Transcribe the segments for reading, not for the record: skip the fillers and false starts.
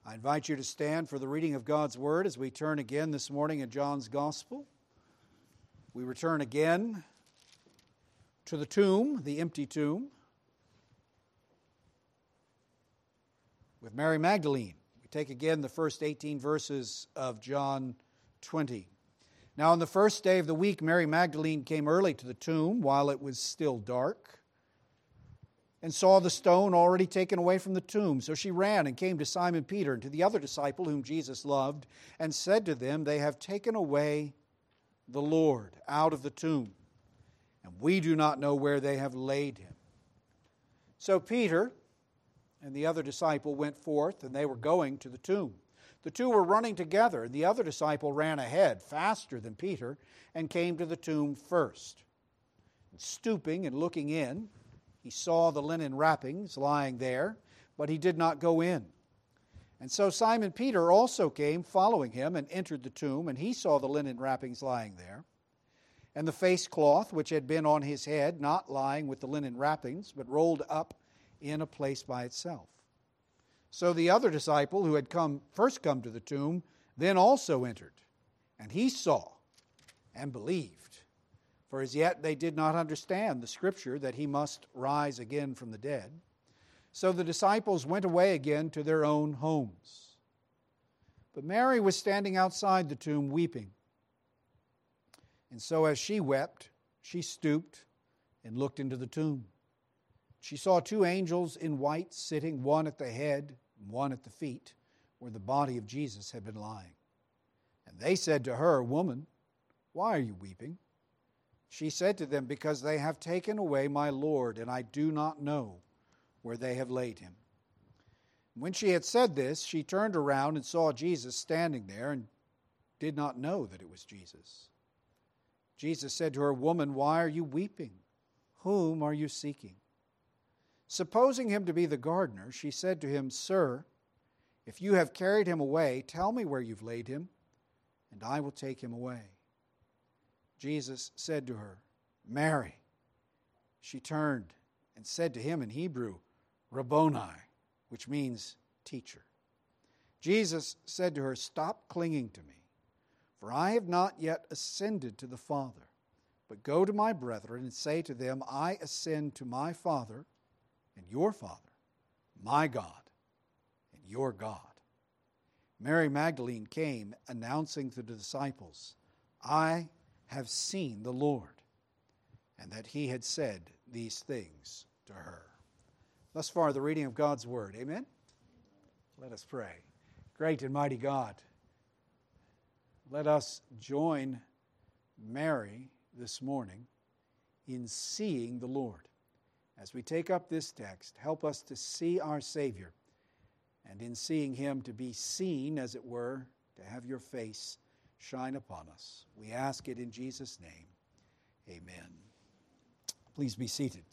I invite you to stand for the reading of God's Word as we turn again this morning in John's Gospel. We return again to the tomb, the empty tomb, with Mary Magdalene. We take again the first 18 verses of John 20. Now on the first day of the week, Mary Magdalene came early to the tomb while it was still dark, and saw the stone already taken away from the tomb. So she ran and came to Simon Peter and to the other disciple whom Jesus loved, and said to them, "They have taken away the Lord out of the tomb, and we do not know where they have laid him." So Peter and the other disciple went forth, and they were going to the tomb. The two were running together, and the other disciple ran ahead, faster than Peter, and came to the tomb first. And stooping and looking in, he saw the linen wrappings lying there, but he did not go in. And so Simon Peter also came, following him, and entered the tomb, and he saw the linen wrappings lying there, and the face cloth which had been on his head, not lying with the linen wrappings, but rolled up in a place by itself. So the other disciple who had first come to the tomb, then also entered, and he saw and believed. For as yet they did not understand the scripture that he must rise again from the dead. So the disciples went away again to their own homes. But Mary was standing outside the tomb weeping. And so as she wept, she stooped and looked into the tomb. She saw two angels in white sitting, one at the head and one at the feet, where the body of Jesus had been lying. And they said to her, "Woman, why are you weeping?" She said to them, "Because they have taken away my Lord, and I do not know where they have laid him." When she had said this, she turned around and saw Jesus standing there, and did not know that it was Jesus. Jesus said to her, "Woman, why are you weeping? Whom are you seeking?" Supposing him to be the gardener, she said to him, "Sir, if you have carried him away, tell me where you've laid him, and I will take him away." Jesus said to her, "Mary." She turned and said to him in Hebrew, "Rabboni," which means teacher. Jesus said to her, "Stop clinging to me, for I have not yet ascended to the Father. But go to my brethren and say to them, I ascend to my Father and your Father, my God and your God." Mary Magdalene came, announcing to the disciples, "I have seen the Lord," and that he had said these things to her. Thus far, the reading of God's Word. Amen? Let us pray. Great and mighty God, let us join Mary this morning in seeing the Lord. As we take up this text, help us to see our Savior, and in seeing him to be seen, as it were, to have your face shine upon us. We ask it in Jesus' name. Amen. Please be seated.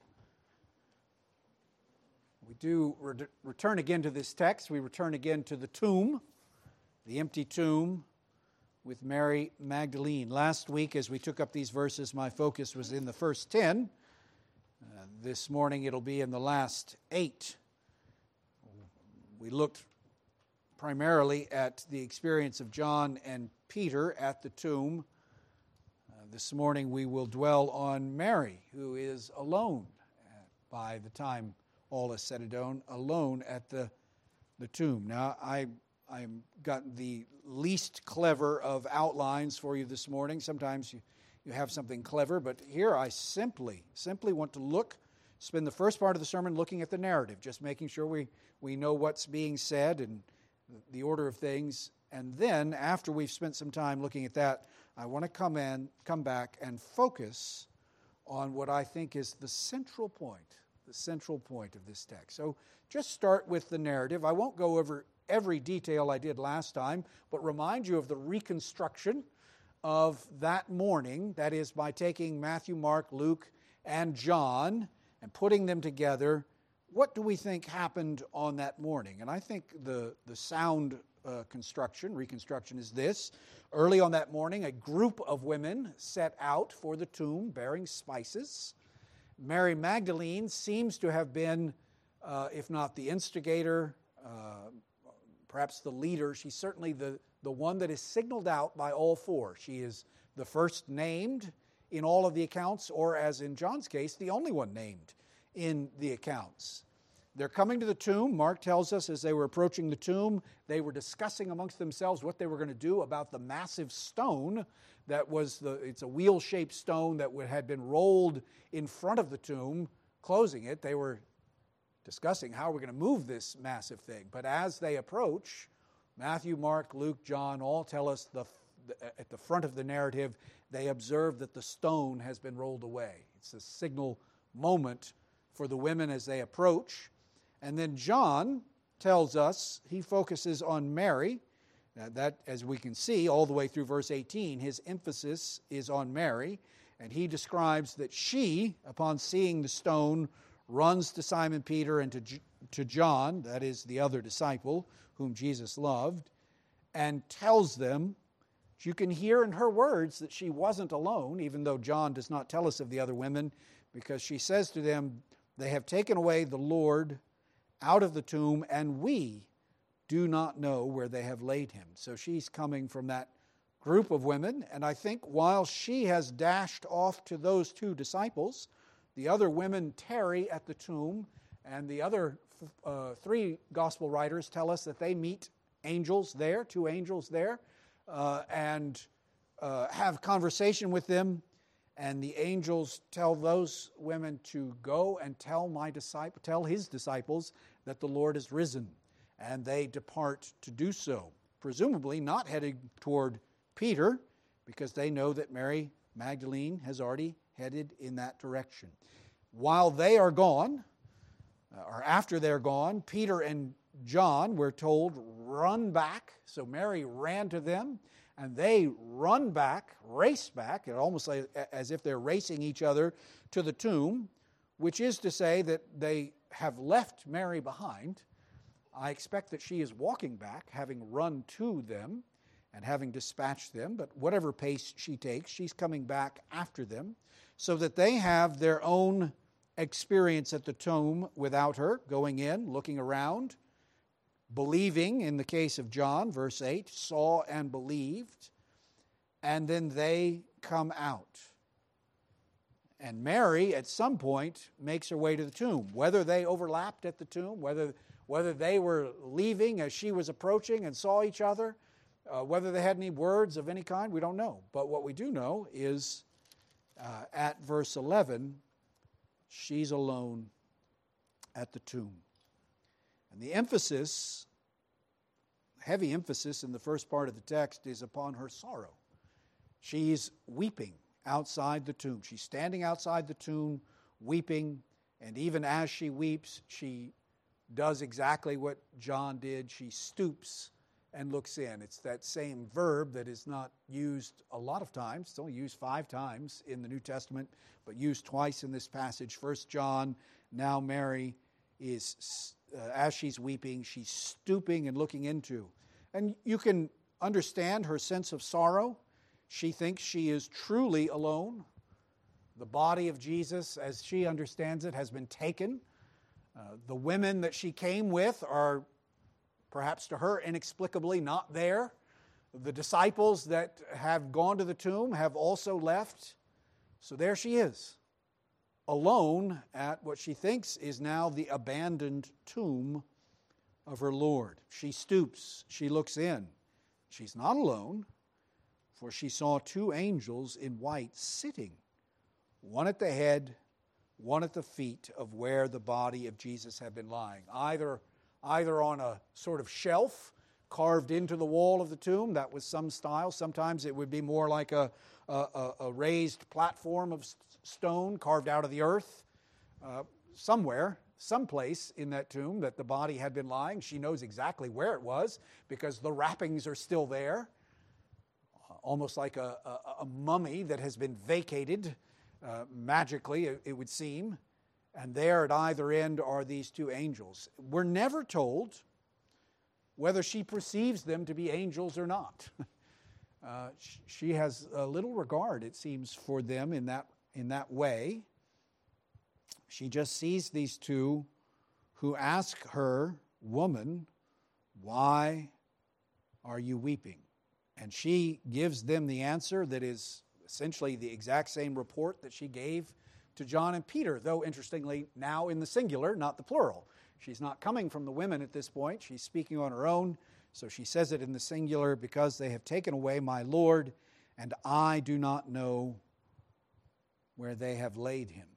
We do return again to this text. We return again to the tomb, the empty tomb with Mary Magdalene. Last week, as we took up these verses, my focus was in the first 10. This morning, it'll be in the last 8. We looked primarily at the experience of John and Peter at the tomb. This morning we will dwell on Mary, who is alone by the time all is said and done, alone at the tomb. Now, I've got the least clever of outlines for you this morning. Sometimes you have something clever, but here I simply want to spend the first part of the sermon looking at the narrative, just making sure we know what's being said and the order of things. And then, after we've spent some time looking at that, I want to come back and focus on what I think is the central point of this text. So just start with the narrative. I won't go over every detail I did last time, but remind you of the reconstruction of that morning. That is, by taking Matthew, Mark, Luke, and John and putting them together. What do we think happened on that morning? And I think the sound reconstruction is this. Early on that morning, a group of women set out for the tomb bearing spices. Mary Magdalene seems to have been, if not the instigator, perhaps the leader. She's certainly the one that is signaled out by all four. She is the first named in all of the accounts, or as in John's case, the only one named in the accounts. They're coming to the tomb. Mark tells us as they were approaching the tomb, they were discussing amongst themselves what they were going to do about the massive stone that was it's a wheel-shaped stone that had been rolled in front of the tomb, closing it. They were discussing how we're going to move this massive thing. But as they approach, Matthew, Mark, Luke, John all tell us at the front of the narrative, they observe that the stone has been rolled away. It's a signal moment for the women as they approach. And then John tells us, he focuses on Mary. Now that, as we can see all the way through verse 18, his emphasis is on Mary. And he describes that she, upon seeing the stone, runs to Simon Peter and to John, that is the other disciple whom Jesus loved, and tells them, you can hear in her words that she wasn't alone, even though John does not tell us of the other women, because she says to them, they have taken away the Lord out of the tomb, and we do not know where they have laid him. So she's coming from that group of women, and I think while she has dashed off to those two disciples, the other women tarry at the tomb, and the other three gospel writers tell us that they meet angels there, two angels there, and have conversation with them. And the angels tell those women to go and tell his disciples that the Lord is risen. And they depart to do so, presumably not heading toward Peter, because they know that Mary Magdalene has already headed in that direction. While they are gone, or after they're gone, Peter and John, we're told, run back. So Mary ran to them, and they run back, race back, almost like, as if they're racing each other to the tomb, which is to say that they have left Mary behind. I expect that she is walking back, having run to them and having dispatched them, but whatever pace she takes, she's coming back after them, so that they have their own experience at the tomb without her, going in, looking around, believing, in the case of John, verse 8, saw and believed, and then they come out. And Mary, at some point, makes her way to the tomb. Whether they overlapped at the tomb, whether they were leaving as she was approaching and saw each other, whether they had any words of any kind, we don't know. But what we do know is at verse 11, she's alone at the tomb. And the emphasis, heavy emphasis in the first part of the text is upon her sorrow. She's weeping outside the tomb. She's standing outside the tomb, weeping, and even as she weeps, she does exactly what John did. She stoops and looks in. It's that same verb that is not used a lot of times. It's only used 5 times in the New Testament, but used twice in this passage. First John, now Mary is, as she's weeping, she's stooping and looking into. And you can understand her sense of sorrow. She thinks she is truly alone. The body of Jesus, as she understands it, has been taken. The women that she came with are, perhaps to her inexplicably, not there. The disciples that have gone to the tomb have also left. So there she is, alone at what she thinks is now the abandoned tomb of her Lord. She stoops, she looks in. She's not alone, for she saw 2 angels in white sitting, one at the head, one at the feet of where the body of Jesus had been lying, either on a sort of shelf carved into the wall of the tomb. That was some style. Sometimes it would be more like a raised platform of stone carved out of the earth. Somewhere, someplace in that tomb that the body had been lying. She knows exactly where it was because the wrappings are still there. Almost like a mummy that has been vacated magically, it would seem. And there at either end are these 2 angels. We're never told whether she perceives them to be angels or not. She has a little regard, it seems, for them in that way. She just sees these 2 who ask her, "Woman, why are you weeping? And she gives them the answer that is essentially the exact same report that she gave to John and Peter, though interestingly now in the singular, not the plural. She's not coming from the women at this point. She's speaking on her own. So she says it in the singular, because they have taken away my Lord, and I do not know where they have laid him.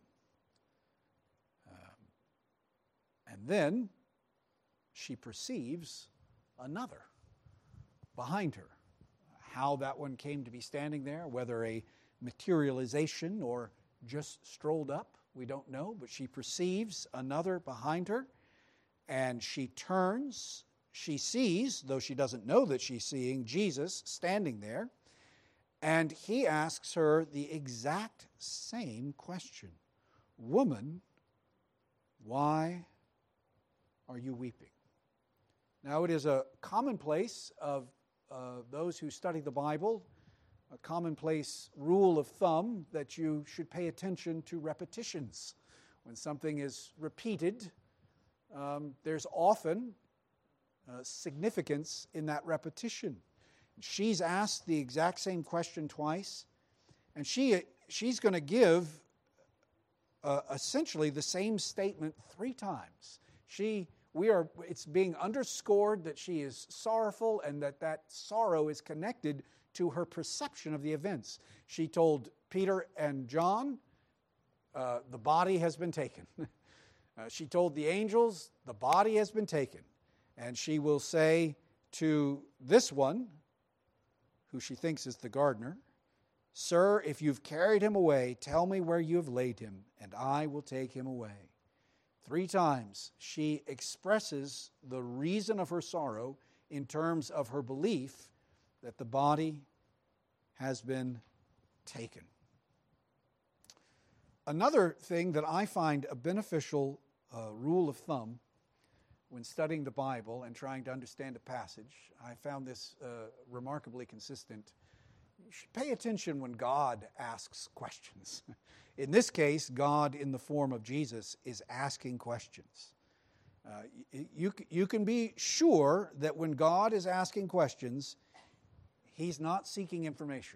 And then she perceives another behind her. How that one came to be standing there, whether a materialization or just strolled up, we don't know, but she perceives another behind her, and she turns. She sees, though she doesn't know that she's seeing, Jesus standing there, and he asks her the exact same question. Woman, why are you weeping? Now, it is a commonplace of those who study the Bible, a commonplace rule of thumb that you should pay attention to repetitions. When something is repeated, there's often significance in that repetition. She's asked the exact same question twice, and she's going to give essentially the same statement 3 times. It's being underscored that she is sorrowful, and that sorrow is connected to her perception of the events. She told Peter and John, the body has been taken. She told the angels, the body has been taken. And she will say to this one, who she thinks is the gardener, Sir, if you've carried him away, tell me where you have laid him, and I will take him away. 3 times she expresses the reason of her sorrow in terms of her belief that the body has been taken. Another thing that I find a beneficial rule of thumb when studying the Bible and trying to understand a passage, I found this remarkably consistent. You should pay attention when God asks questions. In this case, God, in the form of Jesus, is asking questions. You can be sure that when God is asking questions, He's not seeking information.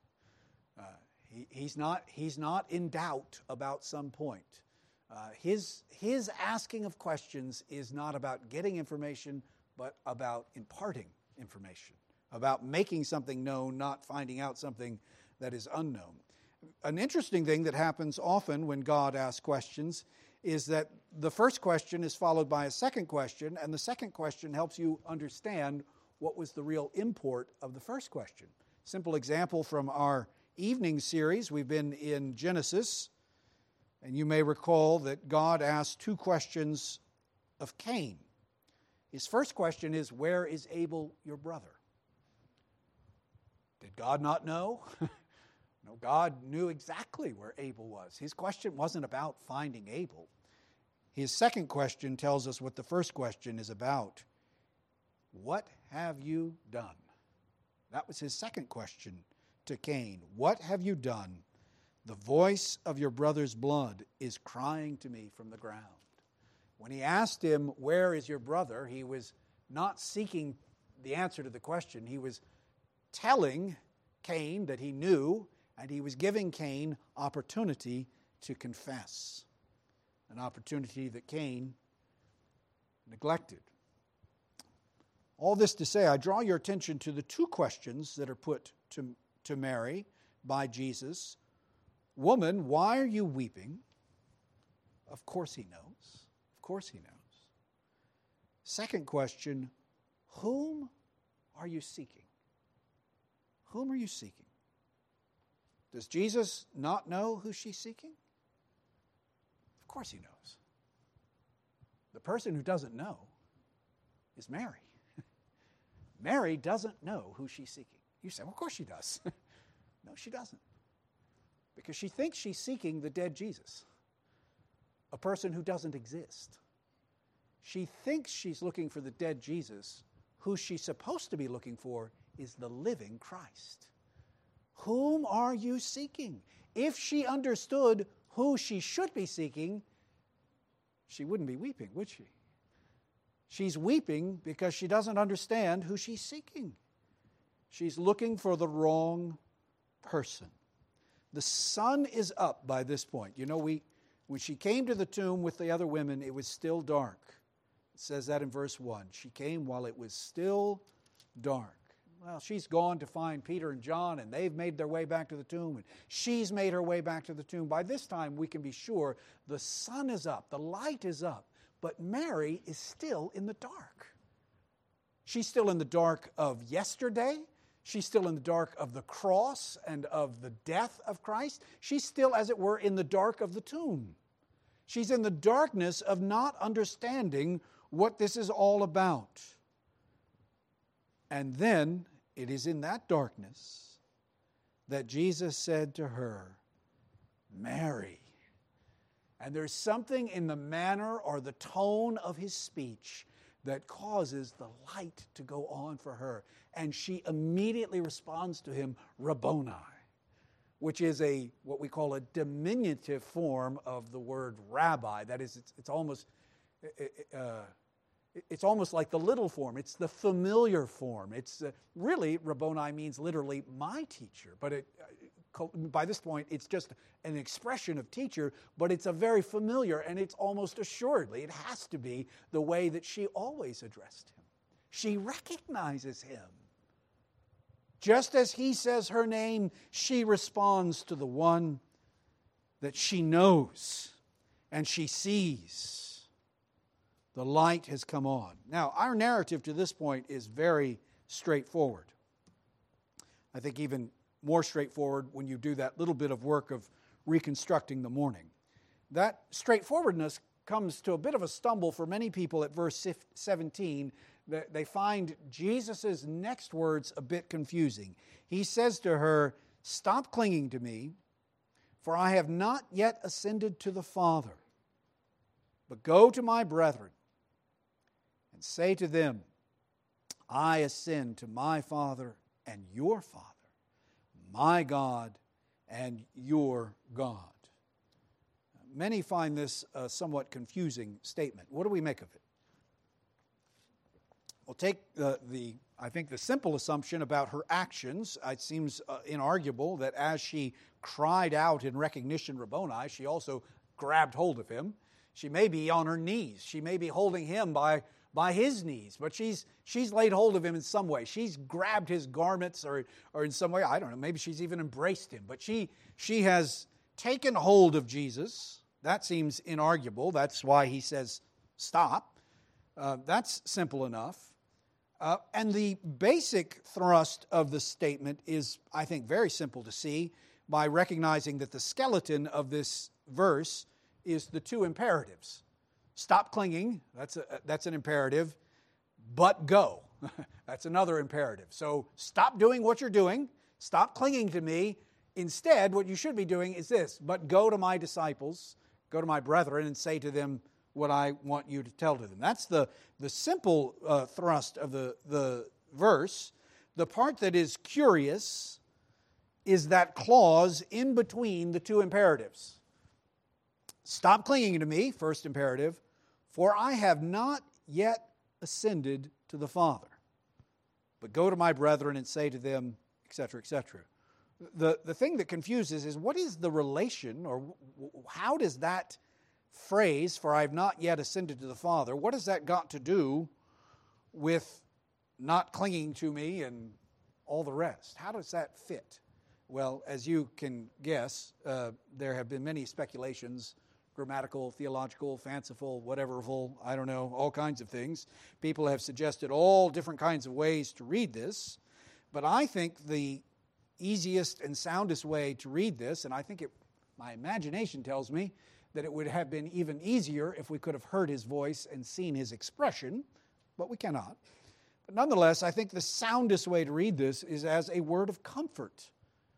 He's not in doubt about some point. His asking of questions is not about getting information, but about imparting information, about making something known, not finding out something that is unknown. An interesting thing that happens often when God asks questions is that the first question is followed by a second question, and the second question helps you understand what was the real import of the first question. Simple example from our evening series, we've been in Genesis, and you may recall that God asked 2 questions of Cain. His first question is, where is Abel, your brother? Did God not know? No, God knew exactly where Abel was. His question wasn't about finding Abel. His second question tells us what the first question is about. What have you done? That was his second question to Cain. What have you done? The voice of your brother's blood is crying to me from the ground. When he asked him, where is your brother? He was not seeking the answer to the question. He was telling Cain that he knew, and he was giving Cain opportunity to confess. An opportunity that Cain neglected. All this to say, I draw your attention to the 2 questions that are put to Mary by Jesus. Woman, why are you weeping? Of course he knows. Of course he knows. Second question, whom are you seeking? Whom are you seeking? Does Jesus not know who she's seeking? Of course he knows. The person who doesn't know is Mary. Mary doesn't know who she's seeking. You say, well, of course she does. No, she doesn't. Because she thinks she's seeking the dead Jesus, a person who doesn't exist. She thinks she's looking for the dead Jesus. Who she's supposed to be looking for is the living Christ. Whom are you seeking? If she understood who she should be seeking, she wouldn't be weeping, would she? She's weeping because she doesn't understand who she's seeking. She's looking for the wrong person. The sun is up by this point. You know, when she came to the tomb with the other women, it was still dark. It says that in verse 1. She came while it was still dark. Well, she's gone to find Peter and John, and they've made their way back to the tomb, and she's made her way back to the tomb. By this time, we can be sure the sun is up, the light is up, but Mary is still in the dark. She's still in the dark of yesterday. She's still in the dark of the cross and of the death of Christ. She's still, as it were, in the dark of the tomb. She's in the darkness of not understanding what this is all about. And then it is in that darkness that Jesus said to her, Mary. And there's something in the manner or the tone of his speech that causes the light to go on for her. And she immediately responds to him, Rabboni, which is what we call a diminutive form of the word rabbi. That is, it's almost like the little form. It's the familiar form. It's really, Rabboni means literally my teacher. But by this point, it's just an expression of teacher, but it's a very familiar, and it's almost assuredly, it has to be the way that she always addressed him. She recognizes him. Just as he says her name, she responds to the one that she knows and she sees. The light has come on. Now, our narrative to this point is very straightforward. I think even more straightforward when you do that little bit of work of reconstructing the morning. That straightforwardness comes to a bit of a stumble for many people at verse 17. They find Jesus' next words a bit confusing. He says to her, "Stop clinging to me, for I have not yet ascended to the Father. But go to my brethren and say to them, I ascend to my Father and your Father, my God and your God." Many find this a somewhat confusing statement. What do we make of it? Well, take I think the simple assumption about her actions. It seems inarguable that as she cried out in recognition, Rabboni, she also grabbed hold of him. She may be on her knees. She may be holding him by his knees, but she's laid hold of him in some way. She's grabbed his garments or in some way, I don't know, maybe she's even embraced him. But she has taken hold of Jesus. That seems inarguable. That's why he says, stop. That's simple enough. And the basic thrust of the statement is, I think, very simple to see by recognizing that the skeleton of this verse is the two imperatives. Stop clinging, that's an imperative, but go. That's another imperative. So stop doing what you're doing, stop clinging to me. Instead, what you should be doing is this, but go to my disciples, go to my brethren and say to them what I want you to tell to them. That's the simple thrust of the verse. The part that is curious is that clause in between the two imperatives. Stop clinging to me, first imperative, for I have not yet ascended to the Father. But go to my brethren and say to them, etc., etc. The thing that confuses is what is the relation, or how does that phrase, for I have not yet ascended to the Father, what has that got to do with not clinging to me and all the rest? How does that fit? Well, as you can guess, there have been many speculations, grammatical, theological, fanciful, whateverful, I don't know, all kinds of things. People have suggested all different kinds of ways to read this, but I think the easiest and soundest way to read this, and I think my imagination tells me that it would have been even easier if we could have heard his voice and seen his expression, but we cannot. But nonetheless, I think the soundest way to read this is as a word of comfort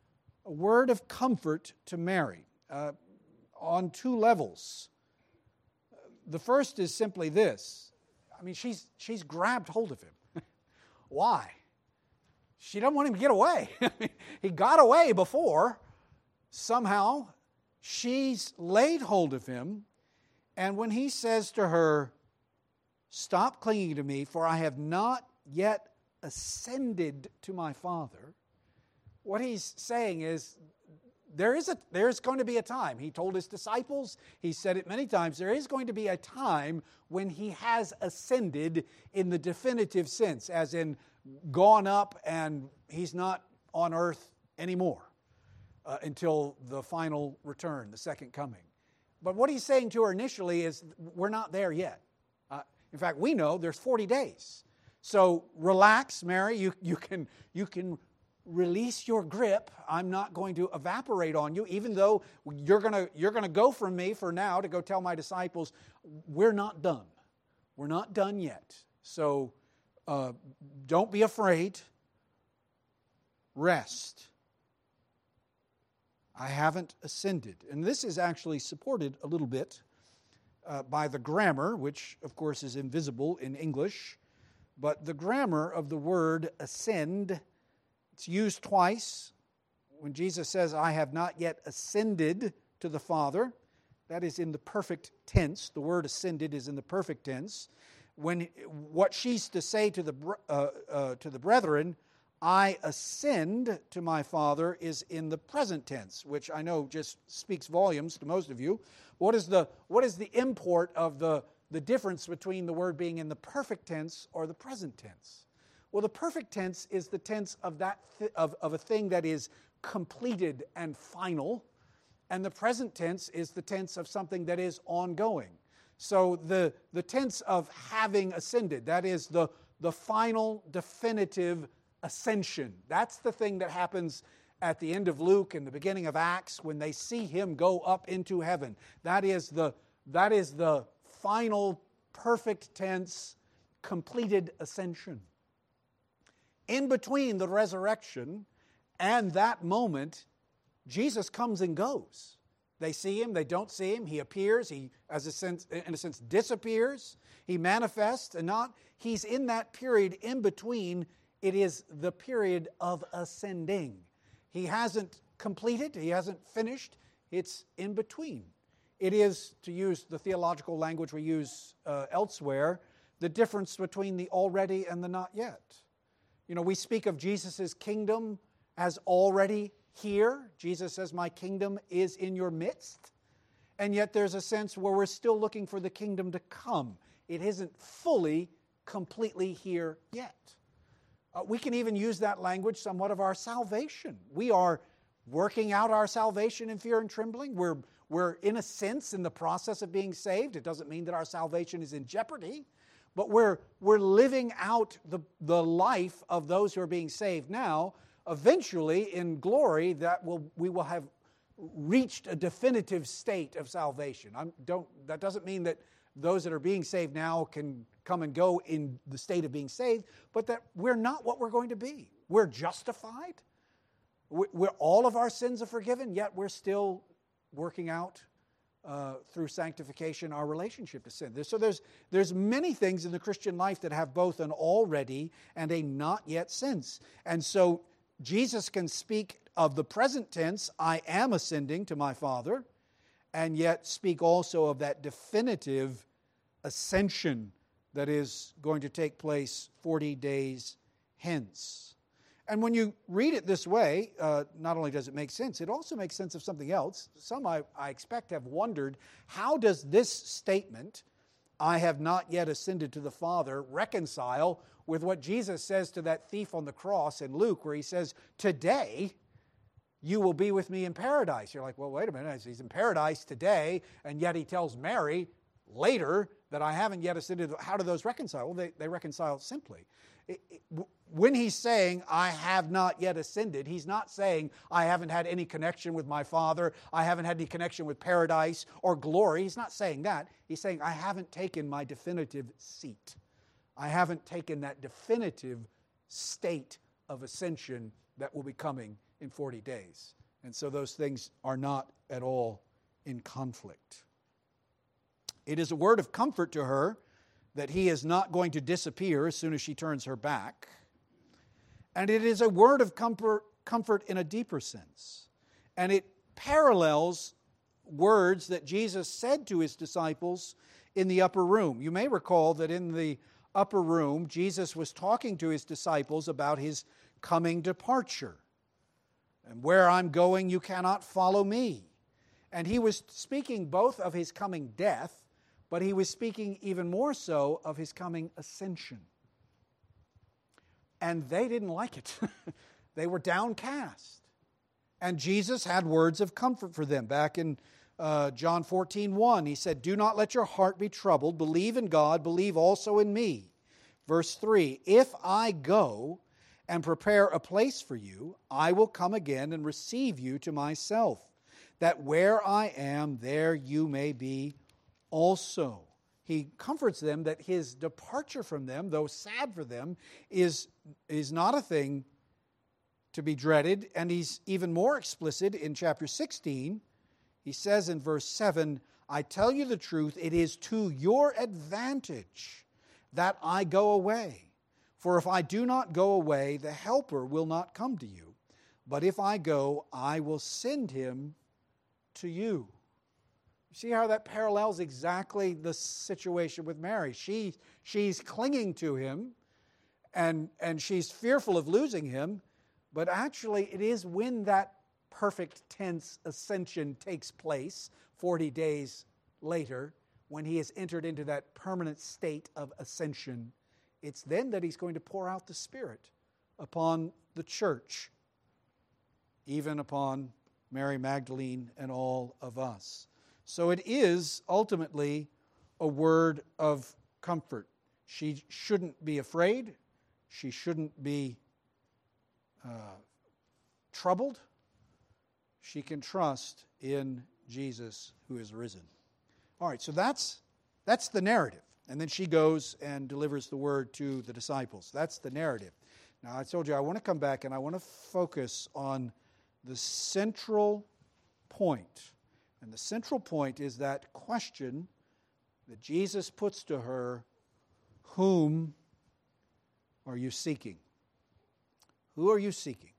to Mary. On two levels. The first is simply this. I mean, she's grabbed hold of him. Why? She doesn't want him to get away. He got away before. Somehow, she's laid hold of him. And when he says to her, Stop clinging to me, for I have not yet ascended to my Father. What he's saying is, there's going to be a time. He told his disciples, he said it many times, there is going to be a time when he has ascended in the definitive sense, as in gone up and he's not on earth anymore until the final return, the second coming. But what he's saying to her initially is, we're not there yet. In fact, we know there's 40 days. So relax, Mary. You can release your grip. I'm not going to evaporate on you, even though you're gonna go from me for now to go tell my disciples, we're not done. We're not done yet. So don't be afraid. Rest. I haven't ascended. And this is actually supported a little bit by the grammar, which of course is invisible in English. But the grammar of the word ascend, it's used twice. When Jesus says, I have not yet ascended to the Father, that is in the perfect tense. The word ascended is in the perfect tense. When what she's to say to the brethren, I ascend to my Father, is in the present tense, which I know just speaks volumes to most of you. What is the import of the difference between the word being in the perfect tense or the present tense? Well, the perfect tense is the tense of of a thing that is completed and final, and the present tense is the tense of something that is ongoing. So the tense of having ascended, that is the final, definitive ascension. That's the thing that happens at the end of Luke and the beginning of Acts when they see him go up into heaven. That is the final, perfect tense, completed ascension. In between the resurrection and that moment, Jesus comes and goes. They see him, they don't see him, he appears, he, in a sense, disappears, he manifests, and not. He's in that period in between. It is the period of ascending. He hasn't completed, he hasn't finished, it's in between. It is, to use the theological language we use elsewhere, the difference between the already and the not yet. You know, we speak of Jesus' kingdom as already here. Jesus says, my kingdom is in your midst. And yet there's a sense where we're still looking for the kingdom to come. It isn't fully, completely here yet. We can even use that language somewhat of our salvation. We are working out our salvation in fear and trembling. We're in a sense in the process of being saved. It doesn't mean that our salvation is in jeopardy, but we're living out the life of those who are being saved now. Eventually, in glory, we will have reached a definitive state of salvation. That doesn't mean that those that are being saved now can come and go in the state of being saved, but that we're not what we're going to be. We're justified. All of our sins are forgiven, yet we're still working out through sanctification our relationship to sin. So there's many things in the Christian life that have both an already and a not yet sense. And so Jesus can speak of the present tense, I am ascending to my Father, and yet speak also of that definitive ascension that is going to take place 40 days hence. And when you read it this way, not only does it make sense, it also makes sense of something else. Some, I expect, have wondered, how does this statement, I have not yet ascended to the Father, reconcile with what Jesus says to that thief on the cross in Luke, where he says, today you will be with me in paradise. You're like, well, wait a minute, he's in paradise today, and yet he tells Mary later that I haven't yet ascended. How do those reconcile? Well, they reconcile simply. When he's saying, I have not yet ascended, he's not saying, I haven't had any connection with my Father, I haven't had any connection with paradise or glory. He's not saying that. He's saying, I haven't taken my definitive seat. I haven't taken that definitive state of ascension that will be coming in 40 days. And so those things are not at all in conflict. It is a word of comfort to her that he is not going to disappear as soon as she turns her back. And it is a word of comfort in a deeper sense. And it parallels words that Jesus said to his disciples in the upper room. You may recall that in the upper room, Jesus was talking to his disciples about his coming departure. And where I'm going, you cannot follow me. And he was speaking both of his coming death, but he was speaking even more so of his coming ascension. And they didn't like it. They were downcast. And Jesus had words of comfort for them. Back in John 14:1, he said, "Do not let your heart be troubled. Believe in God, believe also in me." Verse 3, "If I go and prepare a place for you, I will come again and receive you to myself, that where I am, there you may be also." He comforts them that his departure from them, though sad for them, is not a thing to be dreaded. And he's even more explicit in chapter 16. He says in verse 7, "I tell you the truth, it is to your advantage that I go away. For if I do not go away, the Helper will not come to you. But if I go, I will send him to you." See how that parallels exactly the situation with Mary. She's clinging to him, and she's fearful of losing him, but actually it is when that perfect tense ascension takes place, 40 days later, when he has entered into that permanent state of ascension, it's then that he's going to pour out the Spirit upon the church, even upon Mary Magdalene and all of us. So it is ultimately a word of comfort. She shouldn't be afraid. She shouldn't be troubled. She can trust in Jesus who is risen. All right, so that's the narrative. And then she goes and delivers the word to the disciples. That's the narrative. Now, I told you I want to come back and I want to focus on the central point. And the central point is that question that Jesus puts to her, "Whom are you seeking?" Who are you seeking?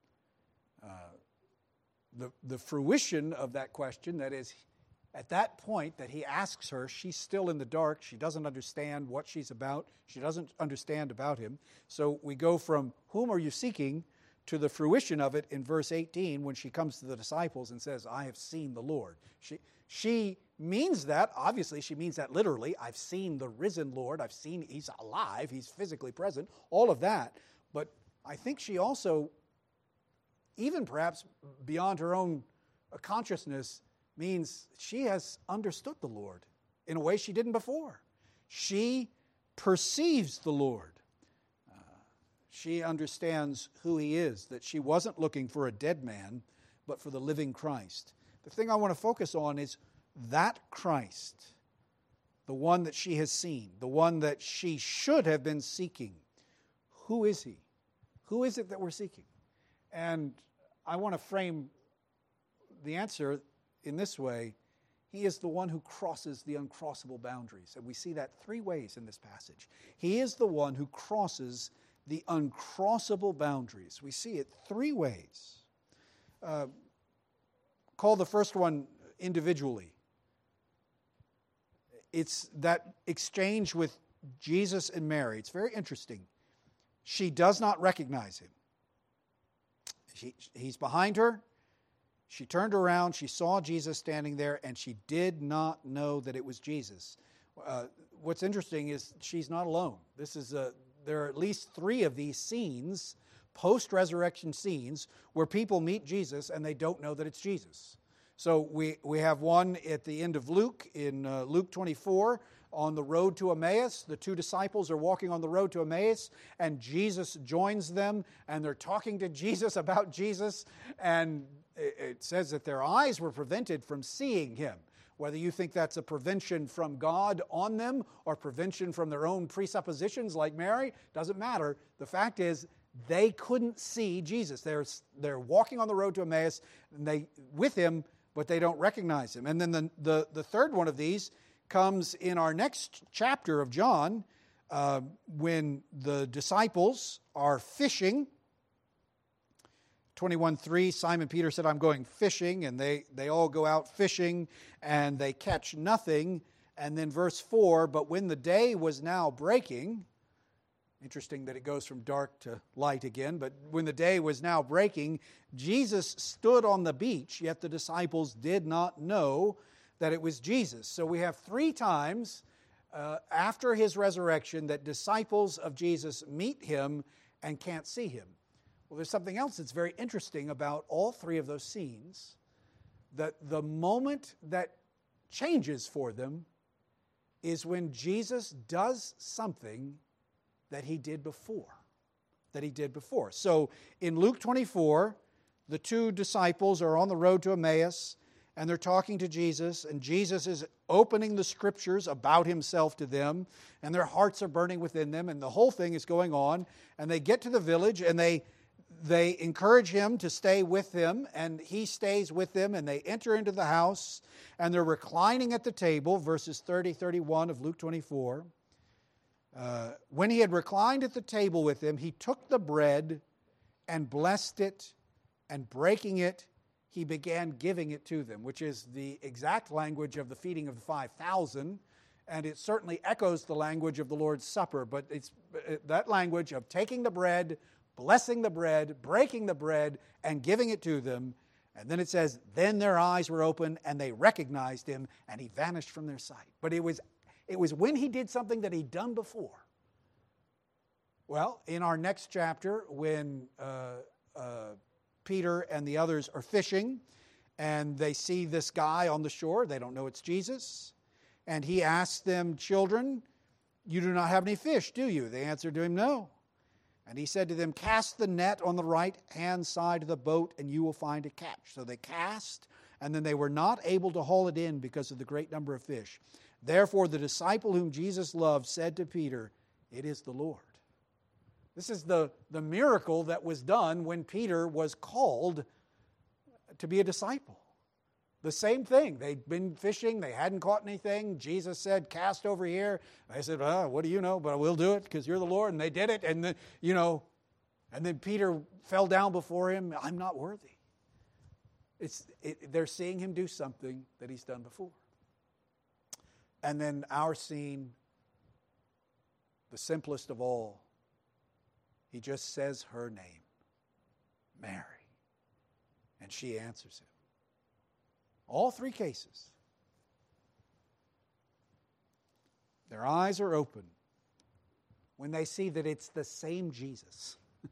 The fruition of that question, that is, at that point that he asks her, she's still in the dark. She doesn't understand what she's about. She doesn't understand about him. So we go from "Whom are you seeking?" to the fruition of it in verse 18 when she comes to the disciples and says, "I have seen the Lord." She means that. Obviously, she means that literally. I've seen the risen Lord. I've seen he's alive. He's physically present. All of that. But I think she also, even perhaps beyond her own consciousness, means she has understood the Lord in a way she didn't before. She perceives the Lord. She understands who he is, that she wasn't looking for a dead man, but for the living Christ. The thing I want to focus on is that Christ, the one that she has seen, the one that she should have been seeking. Who is he? Who is it that we're seeking? And I want to frame the answer in this way. He is the one who crosses the uncrossable boundaries. And we see that three ways in this passage. He is the one who crosses the uncrossable boundaries. We see it three ways. Call the first one individually. It's that exchange with Jesus and Mary. It's very interesting. She does not recognize him. He's behind her. She turned around, she saw Jesus standing there, and she did not know that it was Jesus. What's interesting is she's not alone. There are at least three of these scenes, post-resurrection scenes, where people meet Jesus and they don't know that it's Jesus. So we have one at the end of Luke, in Luke 24, on the road to Emmaus. The two disciples are walking on the road to Emmaus, and Jesus joins them, and they're talking to Jesus about Jesus, and it says that their eyes were prevented from seeing him. Whether you think that's a prevention from God on them or prevention from their own presuppositions like Mary, doesn't matter. The fact is, they couldn't see Jesus. They're walking on the road to Emmaus and with him, but they don't recognize him. And then the third one of these comes in our next chapter of John, when the disciples are fishing. 21:3, Simon Peter said, "I'm going fishing," and they all go out fishing, and they catch nothing. And then verse 4, but when the day was now breaking, interesting that it goes from dark to light again, but when the day was now breaking, Jesus stood on the beach, yet the disciples did not know that it was Jesus. So we have 3 times after his resurrection that disciples of Jesus meet him and can't see him. Well, there's something else that's very interesting about all 3 of those scenes, that the moment that changes for them is when Jesus does something that he did before. So in Luke 24, the 2 disciples are on the road to Emmaus, and they're talking to Jesus, and Jesus is opening the Scriptures about himself to them, and their hearts are burning within them, and the whole thing is going on, and they get to the village, and they encourage him to stay with them, and he stays with them, and they enter into the house, and they're reclining at the table, verses 30, 31 of Luke 24. When he had reclined at the table with them, he took the bread and blessed it, and breaking it, he began giving it to them, which is the exact language of the feeding of the 5,000, and it certainly echoes the language of the Lord's Supper, but it's that language of taking the bread, blessing the bread, breaking the bread, and giving it to them. And then it says, then their eyes were open, and they recognized him, and he vanished from their sight. But it was when he did something that he'd done before. Well, in our next chapter, when Peter and the others are fishing, and they see this guy on the shore, they don't know it's Jesus, and he asks them, children, you do not have any fish, do you? They answered to him, no. And he said to them, cast the net on the right-hand side of the boat, and you will find a catch. So they cast, and then they were not able to haul it in because of the great number of fish. Therefore the disciple whom Jesus loved said to Peter, it is the Lord. This is the miracle that was done when Peter was called to be a disciple. The same thing. They'd been fishing. They hadn't caught anything. Jesus said, cast over here. They said, what do you know? But we'll do it because you're the Lord. And they did it. And then Peter fell down before him. I'm not worthy. They're seeing him do something that he's done before. And then our scene, the simplest of all, he just says her name, Mary. And she answers him. All 3 cases. Their eyes are open when they see that it's the same Jesus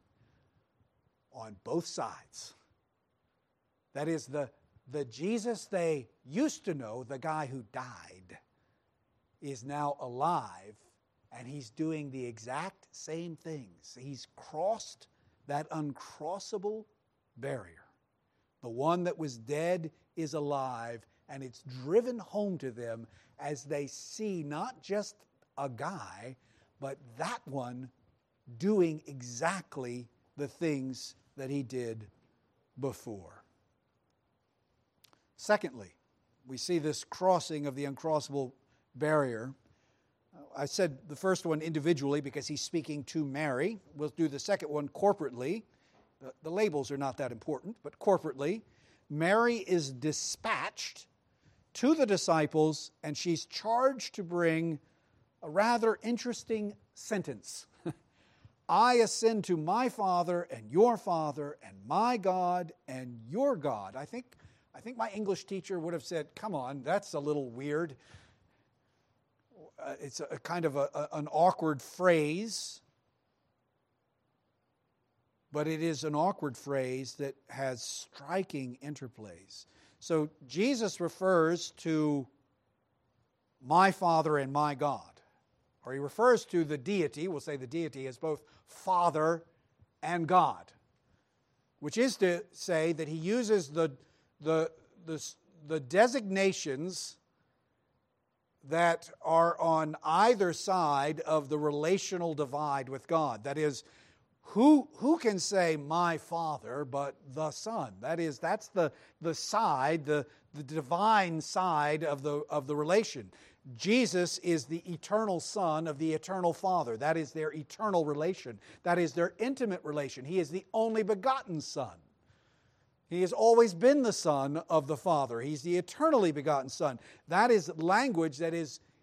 on both sides. That is, the Jesus they used to know, the guy who died, is now alive, and he's doing the exact same things. He's crossed that uncrossable barrier. The one that was dead is alive, and it's driven home to them as they see not just a guy, but that one doing exactly the things that he did before. Secondly, we see this crossing of the uncrossable barrier. I said the first one individually because he's speaking to Mary. We'll do the second one corporately. The labels are not that important, but corporately, Mary is dispatched to the disciples, and she's charged to bring a rather interesting sentence. I ascend to my Father and your Father and my God and your God. I think my English teacher would have said, come on, that's a little weird. It's a kind of an awkward phrase, but it is an awkward phrase that has striking interplays. So Jesus refers to my Father and my God, or he refers to the deity, we'll say the deity as both Father and God, which is to say that he uses the designations that are on either side of the relational divide with God. That is, who can say my Father but the Son? That's the side, the divine side of the relation. Jesus is the eternal Son of the eternal Father. That is their eternal relation. That is their intimate relation. He is the only begotten Son. He has always been the Son of the Father. He's the eternally begotten Son. That is language that is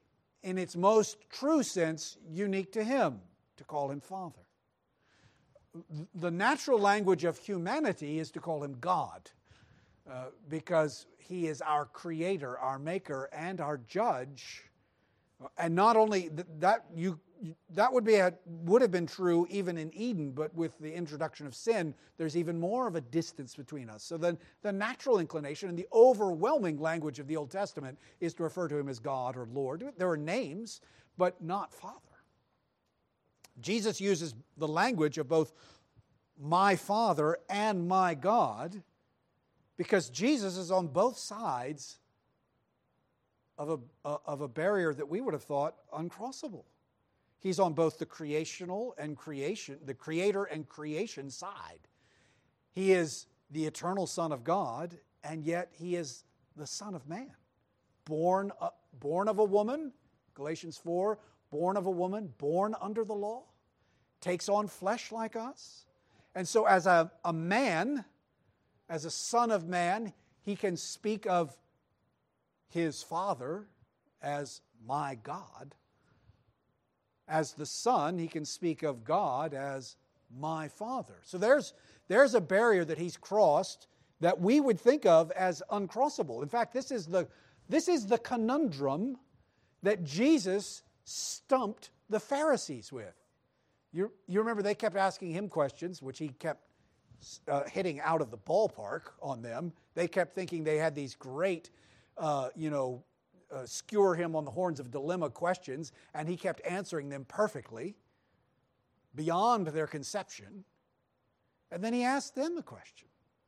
in its most true sense, unique to Him, to call Him Father. The natural language of humanity is to call Him God, because He is our Creator, our Maker, and our Judge. And not only that, that would have been true even in Eden, but with the introduction of sin, there's even more of a distance between us. So then the natural inclination and the overwhelming language of the Old Testament is to refer to Him as God or Lord. There are names, but not Father. Jesus uses the language of both my Father and my God because Jesus is on both sides of a barrier that we would have thought uncrossable. He's on both the creational and the creator and creation side. He is the eternal Son of God, and yet He is the Son of Man. Born of a woman, Galatians 4, born of a woman, born under the law, takes on flesh like us. And so as a man, as a Son of Man, He can speak of His Father as my God. As the Son, He can speak of God as my Father. So there's a barrier that He's crossed that we would think of as uncrossable. In fact, this is the conundrum that Jesus stumped the Pharisees with. You remember they kept asking Him questions, which He kept hitting out of the ballpark on them. They kept thinking they had these great, skewer Him on the horns of dilemma questions, and He kept answering them perfectly, beyond their conception. And then He asked them a question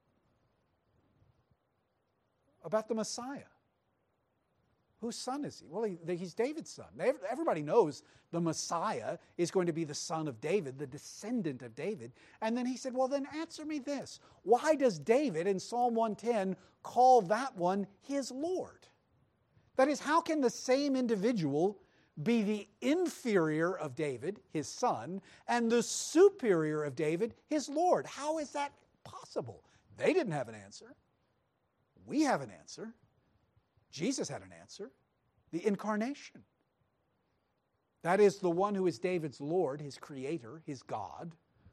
about the Messiah. Whose son is He? Well, He's David's son. Everybody knows the Messiah is going to be the son of David, the descendant of David. And then He said, well, then answer me this. Why does David in Psalm 110 call that one His Lord? That is, how can the same individual be the inferior of David, His son, and the superior of David, His Lord? How is that possible? They didn't have an answer. We have an answer. Jesus had an answer. The incarnation. That is, the one who is David's Lord, His Creator, His God,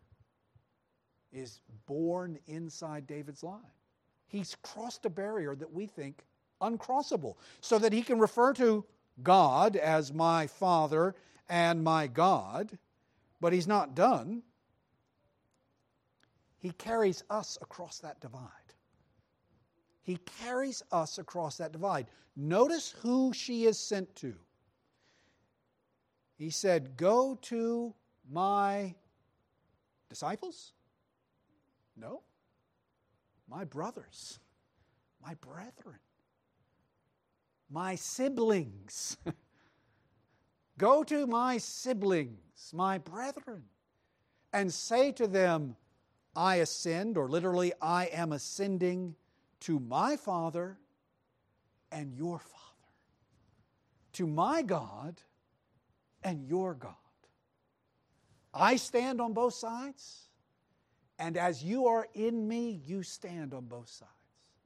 is born inside David's line. He's crossed a barrier that we think uncrossable, so that He can refer to God as my Father and my God, but He's not done. He carries us across that divide. He carries us across that divide. Notice who she is sent to. He said, go to my disciples? No. My brothers, my brethren, my siblings. Go to my siblings, my brethren, and say to them, I ascend, or literally, I am ascending to my Father and your Father, to my God and your God. I stand on both sides, and as you are in me, you stand on both sides.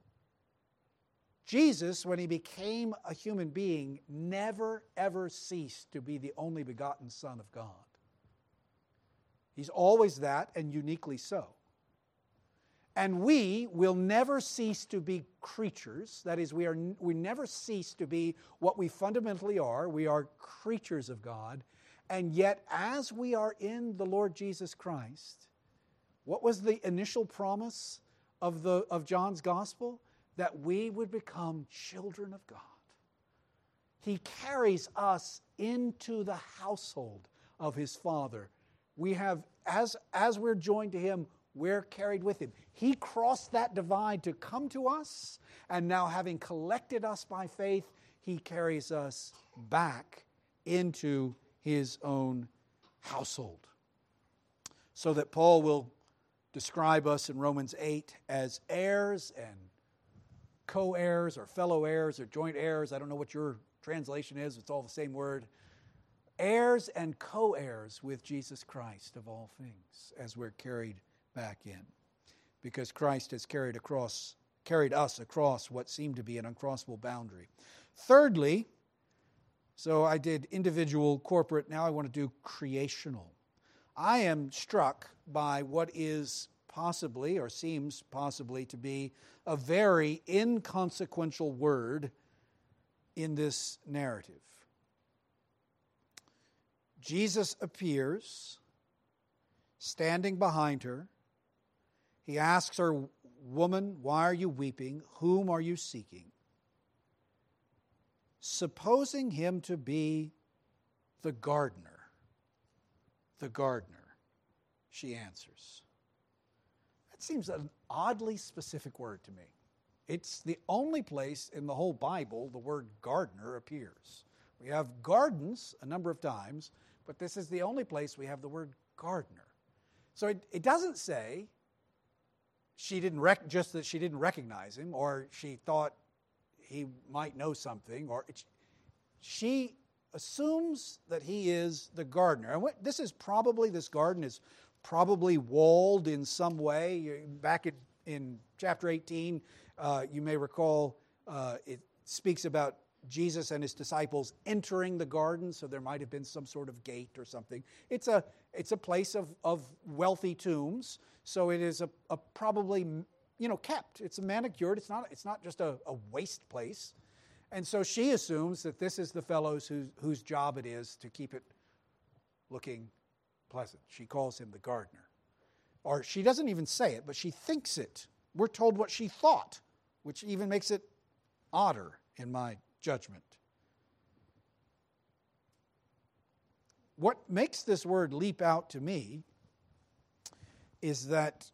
Jesus, when He became a human being, never ever ceased to be the only begotten Son of God. He's always that, and uniquely so. And we will never cease to be creatures. That is, we never cease to be what we fundamentally are. We are creatures of God. And yet, as we are in the Lord Jesus Christ, what was the initial promise of John's Gospel? That we would become children of God. He carries us into the household of His Father. We have, as we're joined to Him, we're carried with Him. He crossed that divide to come to us, and now having collected us by faith, He carries us back into His own household. So that Paul will describe us in Romans 8 as heirs and co-heirs or fellow heirs or joint heirs. I don't know what your translation is. It's all the same word. Heirs and co-heirs with Jesus Christ of all things as we're carried back in. Because Christ has carried us across what seemed to be an uncrossable boundary. Thirdly, So I did individual, corporate. Now I want to do creational. I am struck by what is possibly or seems possibly to be a very inconsequential word in this narrative. Jesus appears, standing behind her. He asks her, "Woman, why are you weeping? Whom are you seeking?" Supposing him to be the gardener. The gardener, she answers. That seems an oddly specific word to me. It's the only place in the whole Bible the word gardener appears. We have gardens a number of times, but this is the only place we have the word gardener. So it doesn't say just that she didn't recognize him, or she thought he might know something, or she assumes that he is the gardener. And this garden is probably walled in some way. Back in chapter 18, you may recall it speaks about Jesus and his disciples entering the garden, so there might have been some sort of gate or something. It's a place of wealthy tombs, so it is a probably kept. It's manicured. It's not just a waste place. And so she assumes that this is the fellows whose job it is to keep it looking pleasant. She calls him the gardener. Or she doesn't even say it, but she thinks it. We're told what she thought, which even makes it odder in my judgment. What makes this word leap out to me is that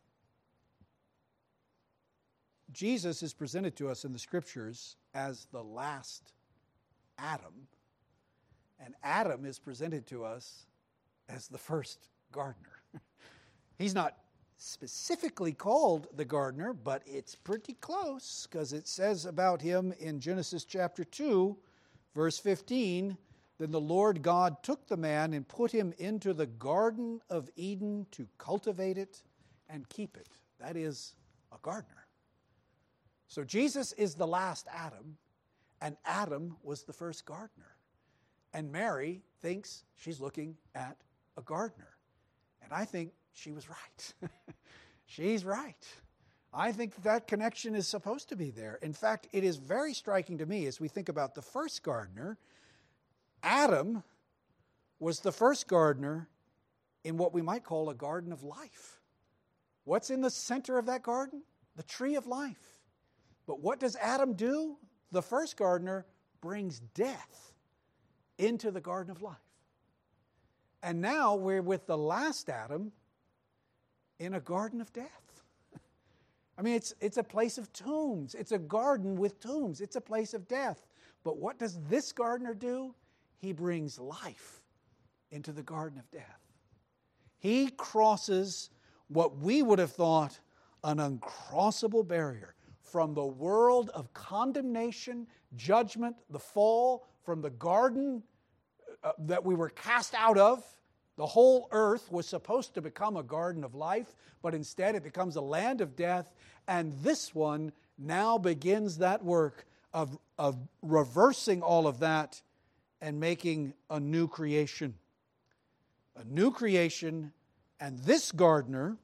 Jesus is presented to us in the Scriptures as the last Adam, and Adam is presented to us as the first gardener. He's not specifically called the gardener, but it's pretty close, because it says about him in Genesis chapter 2, verse 15, "Then the Lord God took the man and put him into the Garden of Eden to cultivate it and keep it." That is a gardener. So Jesus is the last Adam, and Adam was the first gardener. And Mary thinks she's looking at a gardener. And I think she was right. She's right. I think that connection is supposed to be there. In fact, it is very striking to me as we think about the first gardener. Adam was the first gardener in what we might call a garden of life. What's in the center of that garden? The tree of life. But what does Adam do? The first gardener brings death into the garden of life. And now we're with the last Adam in a garden of death. I mean, it's a place of tombs. It's a garden with tombs. It's a place of death. But what does this gardener do? He brings life into the garden of death. He crosses what we would have thought an uncrossable barrier from the world of condemnation, judgment, the fall, from the garden that we were cast out of. The whole earth was supposed to become a garden of life, but instead it becomes a land of death. And this one now begins that work of reversing all of that and making a new creation. A new creation, and this gardener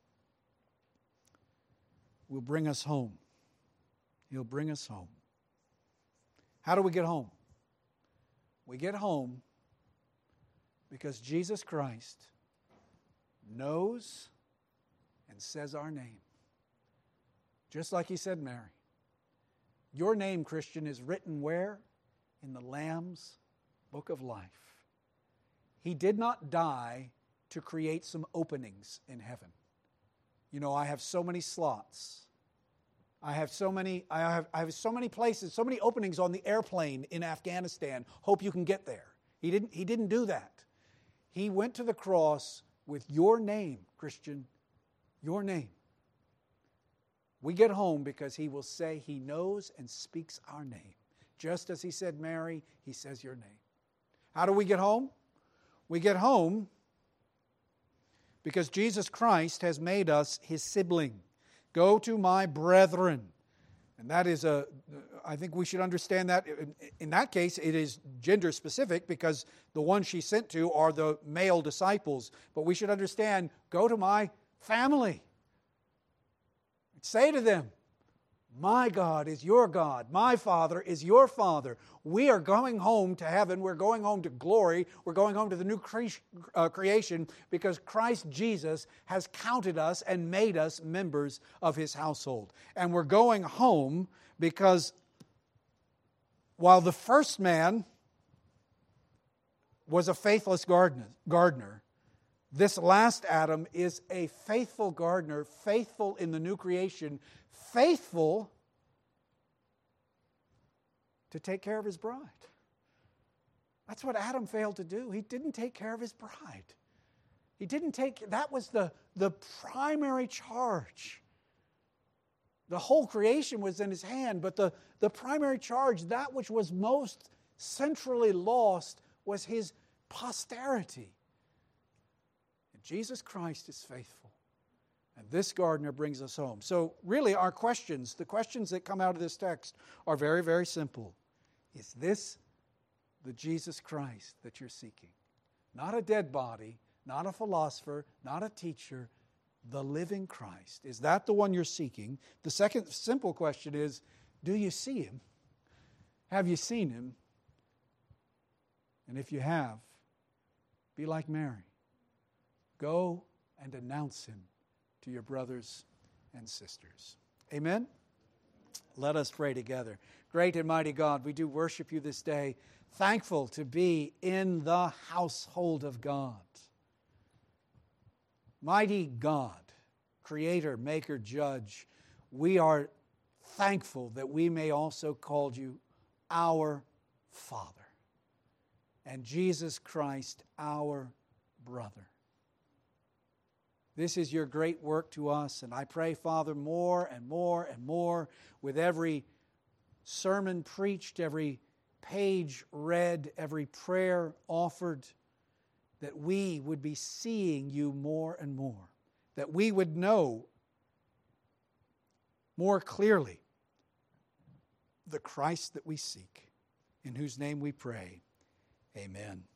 will bring us home. He'll bring us home. How do we get home? We get home because Jesus Christ knows and says our name. Just like he said Mary. Your name, Christian, is written where? In the Lamb's book of life. He did not die to create some openings in heaven. You know, I have so many slots. I have so many places, so many openings on the airplane in Afghanistan. Hope you can get there. He didn't do that. He went to the cross with your name, Christian, your name. We get home because he will say he knows and speaks our name. Just as he said Mary, he says your name. How do we get home? We get home because Jesus Christ has made us his sibling. Go to my brethren. And that is I think we should understand that. In that case, it is gender specific because the ones she sent to are the male disciples. But we should understand, go to my family. Say to them, my God is your God. My Father is your Father. We are going home to heaven. We're going home to glory. We're going home to the new creation because Christ Jesus has counted us and made us members of His household. And we're going home because while the first man was a faithless gardener, this last Adam is a faithful gardener, faithful in the new creation, faithful to take care of his bride. That's what Adam failed to do. He didn't take care of his bride. That was the primary charge. The whole creation was in his hand, but the primary charge, that which was most centrally lost, was his posterity. And Jesus Christ is faithful. And this gardener brings us home. So really the questions that come out of this text are very, very simple. Is this the Jesus Christ that you're seeking? Not a dead body, not a philosopher, not a teacher, the living Christ. Is that the one you're seeking? The second simple question is, do you see Him? Have you seen Him? And if you have, be like Mary. Go and announce Him to your brothers and sisters. Amen? Let us pray together. Great and mighty God, we do worship You this day, thankful to be in the household of God. Mighty God, Creator, Maker, Judge, we are thankful that we may also call You our Father, and Jesus Christ our brother. This is Your great work to us, and I pray, Father, more and more and more, with every sermon preached, every page read, every prayer offered, that we would be seeing You more and more, that we would know more clearly the Christ that we seek, in whose name we pray. Amen.